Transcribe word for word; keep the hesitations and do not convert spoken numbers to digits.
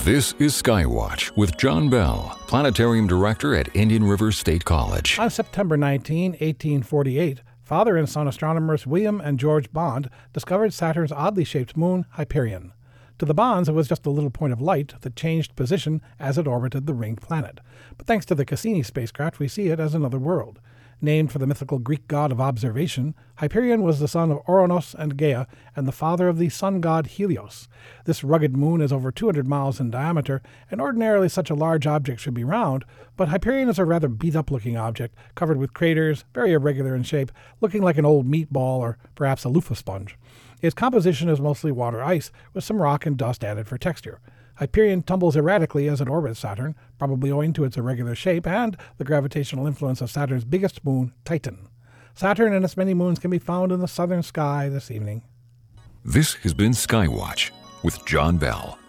This is Skywatch with John Bell, Planetarium Director at Indian River State College. On September nineteenth, eighteen forty-eight, father and son astronomers William and George Bond discovered Saturn's oddly shaped moon, Hyperion. To the Bonds, it was just a little point of light that changed position as it orbited the ringed planet. But thanks to the Cassini spacecraft, we see it as another world. Named for the mythical Greek god of observation, Hyperion was the son of Ouranos and Gaia and the father of the sun god Helios. This rugged moon is over two hundred miles in diameter, and ordinarily such a large object should be round, but Hyperion is a rather beat-up-looking object, covered with craters, very irregular in shape, looking like an old meatball or perhaps a loofah sponge. Its composition is mostly water ice, with some rock and dust added for texture. Hyperion tumbles erratically as it orbits Saturn, probably owing to its irregular shape and the gravitational influence of Saturn's biggest moon, Titan. Saturn and its many moons can be found in the southern sky this evening. This has been Skywatch with John Bell.